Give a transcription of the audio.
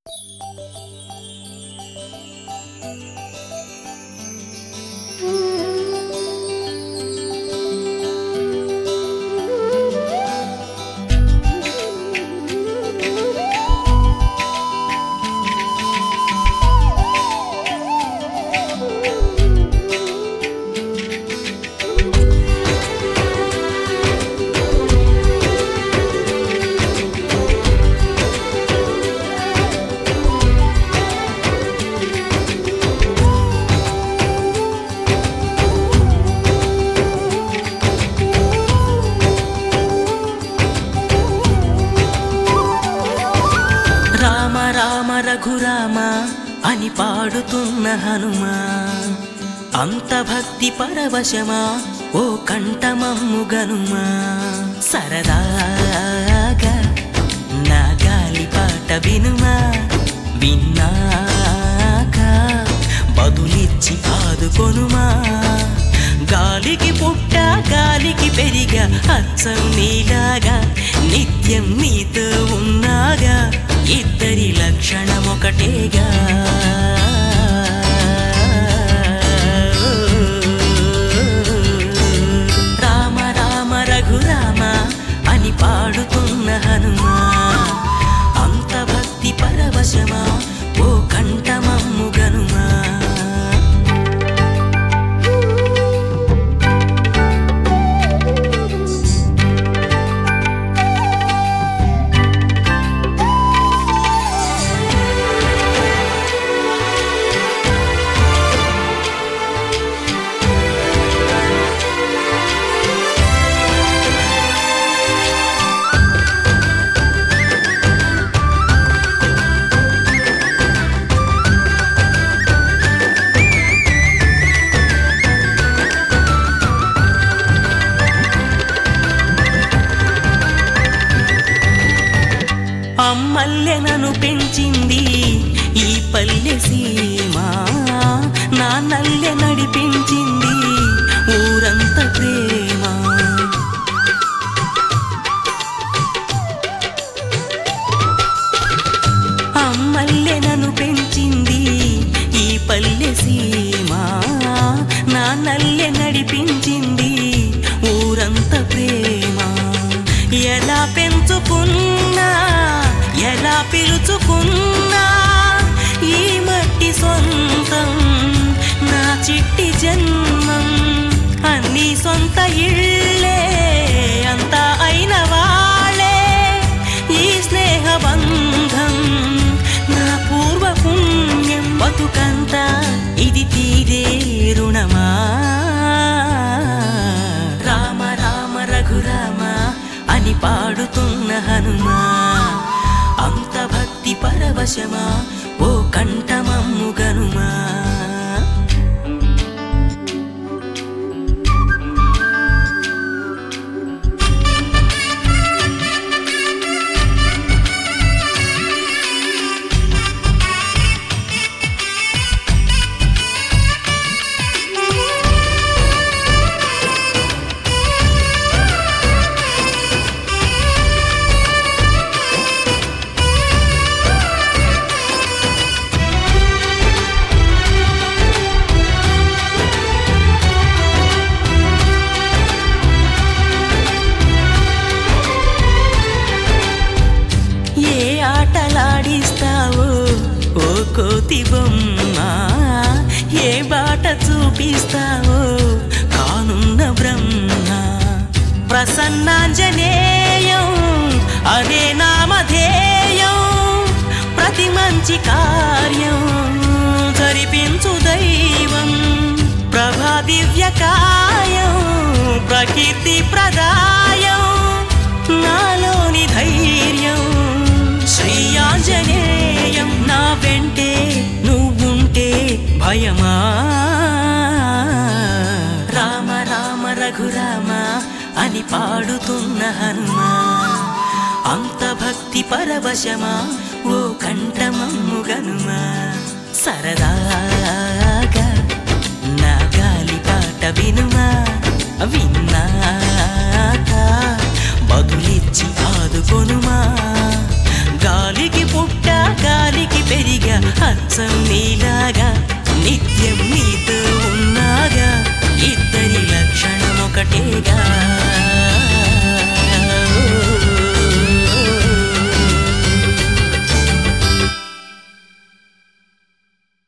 రామ రామ రఘురామ అని పాడుతున్న హనుమా, అంత భక్తి పరవశమా ఓ కంఠమమ్ము గనుమా. సరదాగా నా గాలి పాట వినుమా, విన్నాక బదులిచ్చి ఆదుకొనుమా. గాలికి పుట్ట గాలికి పెరిగా అచ్చం నీలాగా, నిత్యం నీతో ఉన్నాగా, ఇద్దరి లక్షణం ఒకటేగా. రామ రామ రఘురామ అని పాడుతున్న హనుమా, అంత భక్తి పరవశమా ఓ కంఠమమ్ము గనుమా. అమ్మల్లె నన్ను పెంచింది ఈ పల్లె సీమ, నా నల్లె నడిపించింది ఊరంత ప్రేమ. అమ్మల్లె నన్ను పెంచింది ఈ పల్లె సీమ, నా నల్లె నడిపించింది ఊరంత ప్రేమ. ఎలా పెంచుకున్నా ఎలా పిలుచుకున్నా ఈ మట్టి సొంతం, నా చిట్టి జన్మం. అన్నీ సొంత ఇళ్ళే అంతా అయిన వాళ్ళే ఈ స్నేహ బంధం, నా పూర్వ పుణ్యం. బతుకంతా ఇది తీరే రుణమా. రామ రామ రఘురామ అని పాడుతున్న హనుమా, అంత భక్తి పరవశమా ఓ కంఠమమ్ము గనుమా. ఆటలాడిస్తావో ఓ కోతి బొమ్మ, ఏ బాట చూపిస్తావో కానున్న బ్రహ్మ. ప్రసన్నాంజనేయం అదే నామధేయం, ప్రతి మంచి కార్యం జరిపించు దైవం. ప్రభా దివ్య కాయం ప్రకీర్తి ప్రదాయం, నాలోని ధైర్యం శ్రీ ఆంజనేయం. నా వెంటే నువ్వుంటే భయమా. రామ రామ రఘురామ అని పాడుతున్న హనుమా, అంత భక్తి పరవశమా ఓ కంఠమమ్ము గనుమా. సరదాగా నా గాలి పాట వినుమా, విన్నాక బదులిచ్చి ఆదుకొనుమా. గాలికి పుట్ట గాలికి అచ్చం నీలాగా నిత్యం నీతో ఉన్నాగా ఇద్దరి లక్షణం ఒకటేగా